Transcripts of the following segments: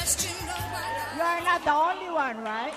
You are not the only one, right?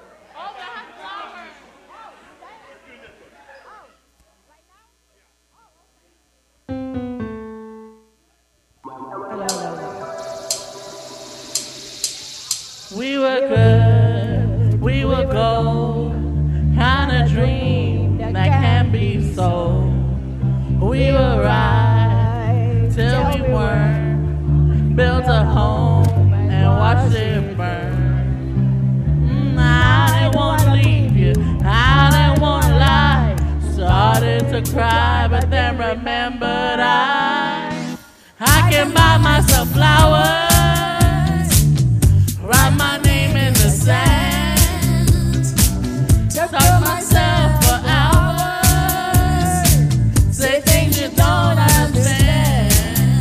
We were good, we were gold, kind of dream that can't be sold. We were right till we weren't, built a home and watched it burn. I didn't want to leave you, I didn't want to lie. Started to cry, but then remembered I can buy myself flowers. Write my name in the sand. Talk to myself for hours. Say things you don't understand.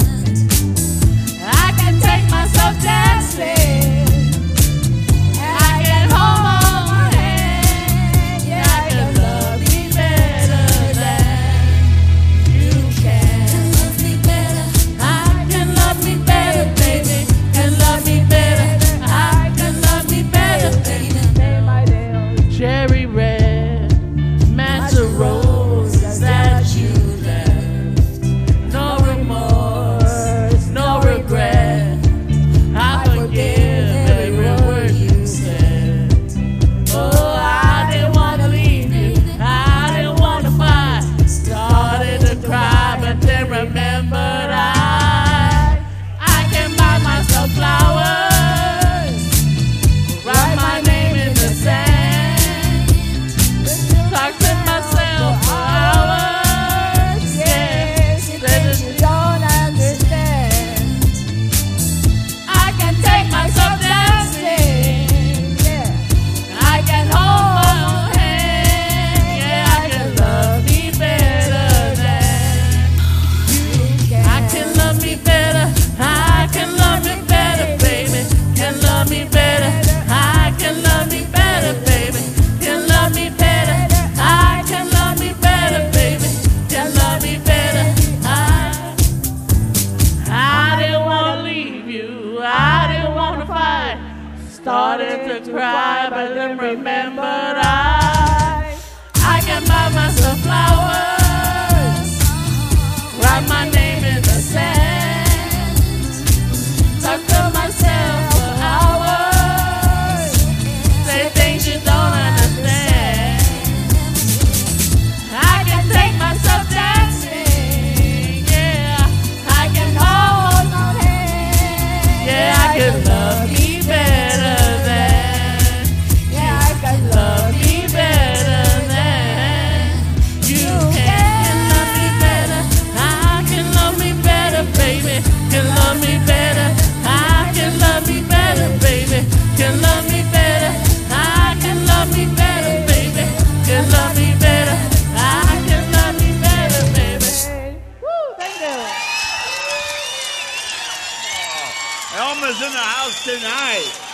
I can take myself dancing. And I can hold my hand. Yeah, I can love me better than you can. Love me better. I can love me better, baby. Can love me better. Cherry red, match of roses that you left. No remorse, no regret. I forgive every word you said. Oh, I didn't want to leave you, I didn't want to fight. Started to cry, but then remembered I can buy myself flowers. Write my name in the sand. Talk to myself for hours. Yes, that you don't understand. I can take myself dancing. Yeah, I can hold my own hand. Yeah, I can love me better than you can. I can love me better. I can love me better, baby. Can love me better. I can love me better, baby. Can love me better. I can love me better, baby. Can love me better. I didn't want to leave you. I didn't want to fight. Started to cry, but then remembered I can buy myself flowers. Write my name in the sand. Talk to myself for hours. Say things you don't understand. I can take myself dancing. Yeah, I can hold my hand. Yeah, I can love me better than. Yeah, I can love me better than you can. Love me better. I can love me better, baby. Can love me better. I can love me better, baby. Can love me better. I can love me better, baby. Can love me better. I can love me better, baby. Woo, thank you. Elma's in the house tonight.